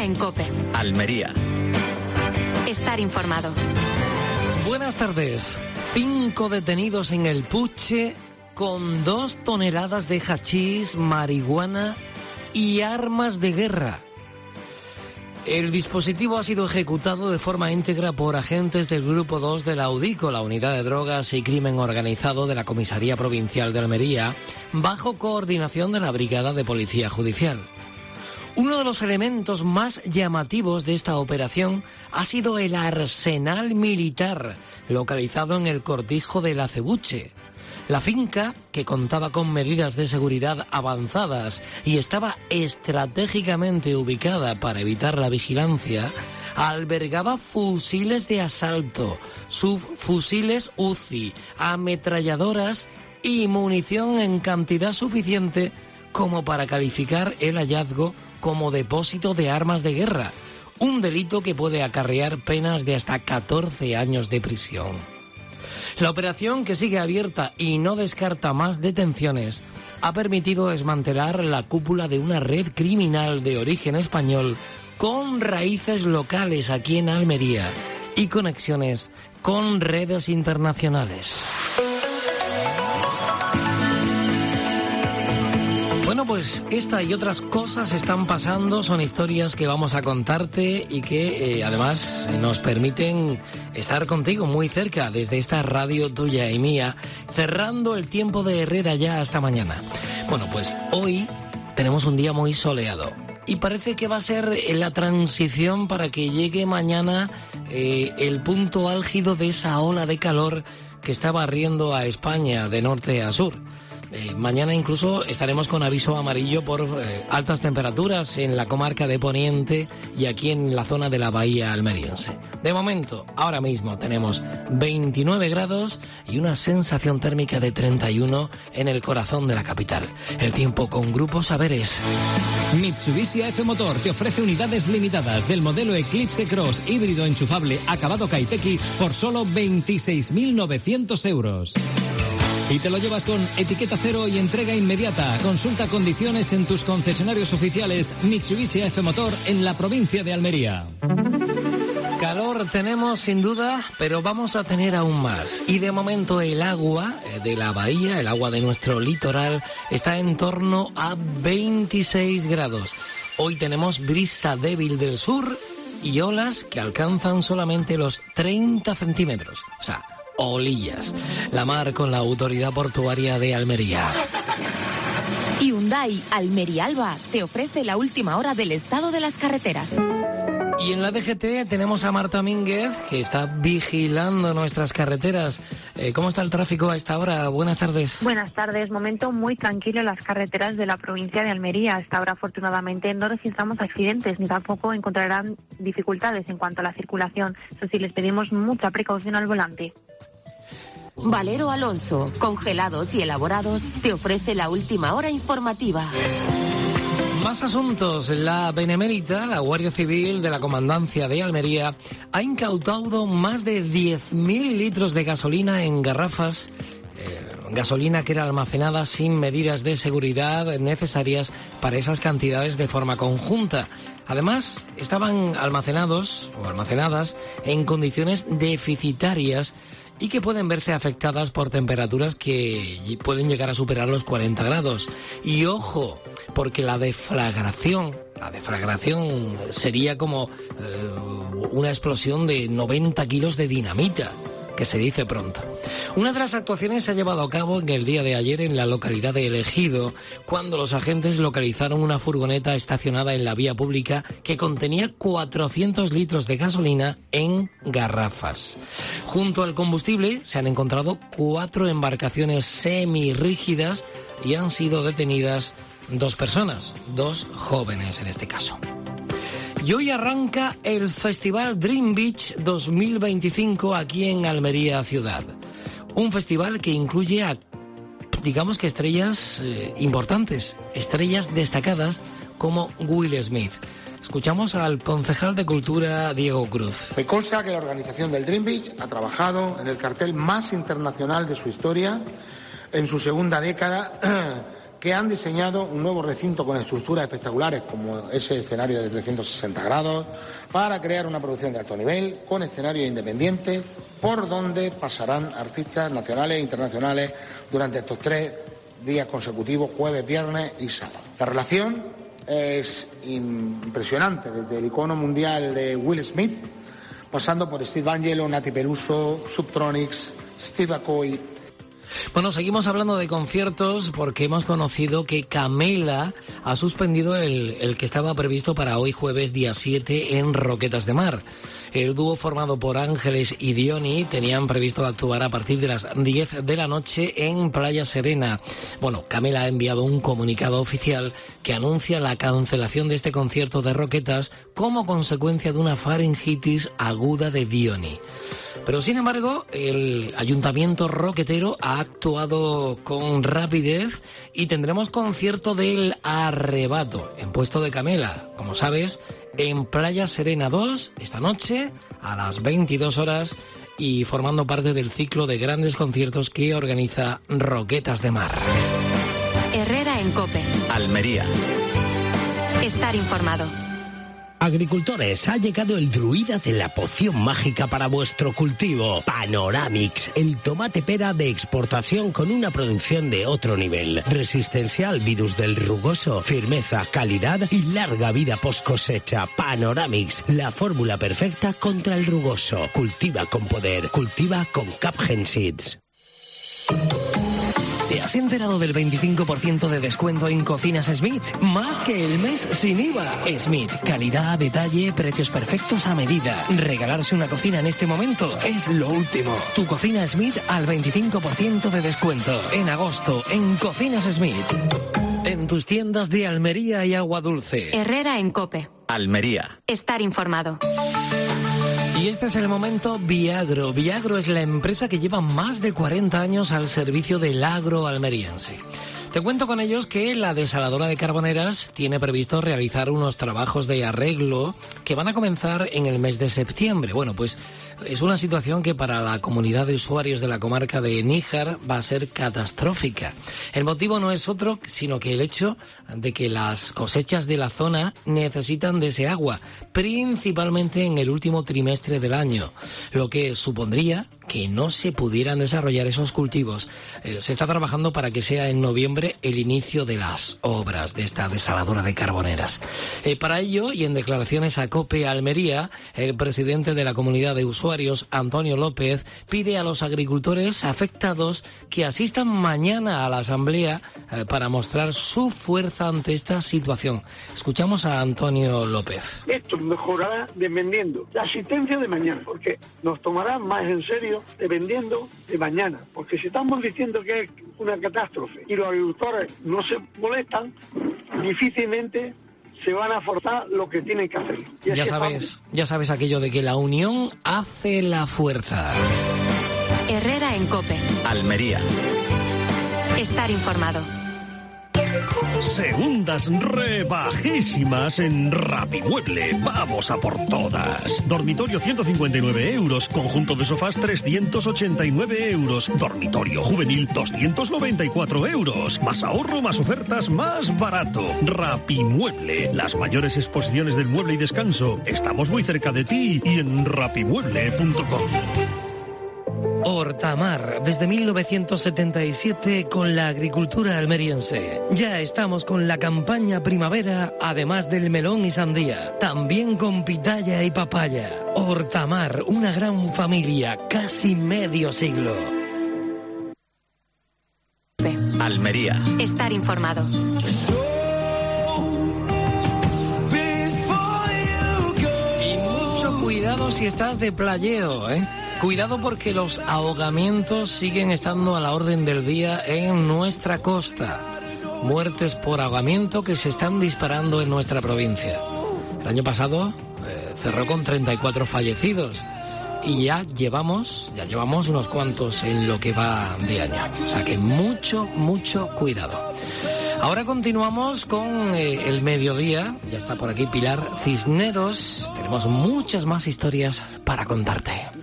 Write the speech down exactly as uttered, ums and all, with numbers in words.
en COPE. Almería. Estar informado. Buenas tardes. Cinco detenidos en el Puche con dos toneladas de hachís, marihuana y armas de guerra. El dispositivo ha sido ejecutado de forma íntegra por agentes del Grupo dos de la UDICO, la Unidad de Drogas y Crimen Organizado de la Comisaría Provincial de Almería, bajo coordinación de la Brigada de Policía Judicial. Uno de los elementos más llamativos de esta operación ha sido el arsenal militar, localizado en el cortijo del Acebuche. La finca, que contaba con medidas de seguridad avanzadas y estaba estratégicamente ubicada para evitar la vigilancia, albergaba fusiles de asalto, subfusiles U C I, ametralladoras y munición en cantidad suficiente como para calificar el hallazgo como depósito de armas de guerra, un delito que puede acarrear penas de hasta catorce años de prisión. La operación, que sigue abierta y no descarta más detenciones, ha permitido desmantelar la cúpula de una red criminal de origen español con raíces locales aquí en Almería y conexiones con redes internacionales. Bueno, pues esta y otras cosas están pasando, son historias que vamos a contarte y que eh, además nos permiten estar contigo muy cerca desde esta radio tuya y mía, cerrando el tiempo de Herrera ya hasta mañana. Bueno, pues hoy tenemos un día muy soleado y parece que va a ser la transición para que llegue mañana eh, el punto álgido de esa ola de calor que está barriendo a España de norte a sur. Eh, mañana incluso estaremos con aviso amarillo por eh, altas temperaturas en la comarca de Poniente y aquí en la zona de la bahía almeriense. De momento, ahora mismo tenemos veintinueve grados y una sensación térmica de treinta y uno en el corazón de la capital. El tiempo con Grupo Saberes. Mitsubishi A F Motor te ofrece unidades limitadas del modelo Eclipse Cross híbrido enchufable acabado Kaiteki por solo veintiséis mil novecientos euros. Y te lo llevas con etiqueta cero y entrega inmediata. Consulta condiciones en tus concesionarios oficiales Mitsubishi A F Motor en la provincia de Almería. Calor tenemos sin duda, pero vamos a tener aún más. Y de momento el agua de la bahía, el agua de nuestro litoral, está en torno a veintiséis grados. Hoy tenemos brisa débil del sur y olas que alcanzan solamente los treinta centímetros. O sea, olillas. La mar con la autoridad portuaria de Almería. Hyundai Almería Alba te ofrece la última hora del estado de las carreteras. Y en la D G T tenemos a Marta Mínguez, que está vigilando nuestras carreteras. Eh, ¿Cómo está el tráfico a esta hora? Buenas tardes. Buenas tardes. Momento muy tranquilo en las carreteras de la provincia de Almería. A esta hora, afortunadamente, no registramos accidentes ni tampoco encontrarán dificultades en cuanto a la circulación. Eso sí, les pedimos mucha precaución al volante. Valero Alonso, congelados y elaborados, te ofrece la última hora informativa. Más asuntos. La Benemérita, la Guardia Civil de la Comandancia de Almería, ha incautado más de diez mil litros de gasolina en garrafas, eh, gasolina que era almacenada sin medidas de seguridad necesarias para esas cantidades de forma conjunta. Además, estaban almacenados o almacenadas en condiciones deficitarias y que pueden verse afectadas por temperaturas que pueden llegar a superar los cuarenta grados. Y ojo, porque la deflagración, la deflagración sería como eh, una explosión de noventa kilos de dinamita, que se dice pronto. Una de las actuaciones se ha llevado a cabo en el día de ayer en la localidad de El Ejido, cuando los agentes localizaron una furgoneta estacionada en la vía pública que contenía cuatrocientos litros de gasolina en garrafas. Junto al combustible se han encontrado cuatro embarcaciones semirrígidas y han sido detenidas dos personas, dos jóvenes en este caso. Y hoy arranca el Festival Dream Beach dos mil veinticinco aquí en Almería ciudad. Un festival que incluye a, digamos que estrellas eh, importantes, estrellas destacadas como Will Smith. Escuchamos al concejal de Cultura, Diego Cruz. Me consta que la organización del Dream Beach ha trabajado en el cartel más internacional de su historia en su segunda década que han diseñado un nuevo recinto con estructuras espectaculares como ese escenario de trescientos sesenta grados para crear una producción de alto nivel con escenarios independientes por donde pasarán artistas nacionales e internacionales durante estos tres días consecutivos, jueves, viernes y sábado. La relación es impresionante, desde el icono mundial de Will Smith, pasando por Steve Angelo, Nati Peluso, Subtronics, Steve Aoki. Bueno, seguimos hablando de conciertos porque hemos conocido que Camela ha suspendido el, el que estaba previsto para hoy jueves día siete en Roquetas de Mar. El dúo formado por Ángeles y Diony tenían previsto actuar a partir de las diez de la noche en Playa Serena. Bueno, Camela ha enviado un comunicado oficial que anuncia la cancelación de este concierto de Roquetas como consecuencia de una faringitis aguda de Diony. Pero, sin embargo, el ayuntamiento roquetero ha actuado con rapidez y tendremos concierto del Arrebato en Puesto de Camela, como sabes, en Playa Serena dos, esta noche, a las veintidós horas, y formando parte del ciclo de grandes conciertos que organiza Roquetas de Mar. Herrera en COPE. Almería. Estar informado. Agricultores, ha llegado el druida de la poción mágica para vuestro cultivo. Panoramix, el tomate pera de exportación con una producción de otro nivel. Resistencia al virus del rugoso, firmeza, calidad y larga vida post cosecha. Panoramix, la fórmula perfecta contra el rugoso. Cultiva con poder, cultiva con Capgen Seeds. ¿Te has enterado del veinticinco por ciento de descuento en Cocinas Smith? Más que el mes sin I V A. Smith, calidad, detalle, precios perfectos a medida. Regalarse una cocina en este momento es lo último. Tu cocina Smith al veinticinco por ciento de descuento. En agosto, en Cocinas Smith. En tus tiendas de Almería y Agua Dulce. Herrera en COPE. Almería. Estar informado. Y este es el momento Viagro. Viagro es la empresa que lleva más de cuarenta años al servicio del agro almeriense. Te cuento con ellos que la desaladora de Carboneras tiene previsto realizar unos trabajos de arreglo que van a comenzar en el mes de septiembre. Bueno, pues es una situación que para la comunidad de usuarios de la comarca de Níjar va a ser catastrófica. El motivo no es otro sino que el hecho de que las cosechas de la zona necesitan de ese agua, principalmente en el último trimestre del año, lo que supondría que no se pudieran desarrollar esos cultivos. Eh, se está trabajando para que sea en noviembre el inicio de las obras de esta desaladora de Carboneras. Eh, para ello, y en declaraciones a COPE Almería, el presidente de la comunidad de usuarios, Antonio López, pide a los agricultores afectados que asistan mañana a la asamblea eh, para mostrar su fuerza ante esta situación. Escuchamos a Antonio López. Esto mejorará dependiendo la asistencia de mañana, porque nos tomará más en serio dependiendo de mañana, porque si estamos diciendo que es una catástrofe y los agricultores no se molestan, difícilmente se van a forzar lo que tienen que hacer. Ya sabes, ya sabes aquello de que la unión hace la fuerza. Herrera en COPE. Almería. Estar informado. Segundas rebajísimas en Rapimueble. Vamos a por todas. Dormitorio ciento cincuenta y nueve euros. Conjunto de sofás trescientos ochenta y nueve euros. Dormitorio juvenil doscientos noventa y cuatro euros. Más ahorro, más ofertas, más barato. Rapimueble. Las mayores exposiciones del mueble y descanso. Estamos muy cerca de ti y en rapimueble punto com. Hortamar, desde mil novecientos setenta y siete con la agricultura almeriense. Ya estamos con la campaña primavera, además del melón y sandía. También con pitaya y papaya. Hortamar, una gran familia, casi medio siglo. Almería. Estar informado. Y mucho cuidado si estás de playeo, ¿eh? Cuidado porque los ahogamientos siguen estando a la orden del día en nuestra costa. Muertes por ahogamiento que se están disparando en nuestra provincia. El año pasado eh, cerró con treinta y cuatro fallecidos y ya llevamos, ya llevamos unos cuantos en lo que va de año. O sea que mucho, mucho cuidado. Ahora continuamos con eh, el mediodía. Ya está por aquí Pilar Cisneros. Tenemos muchas más historias para contarte.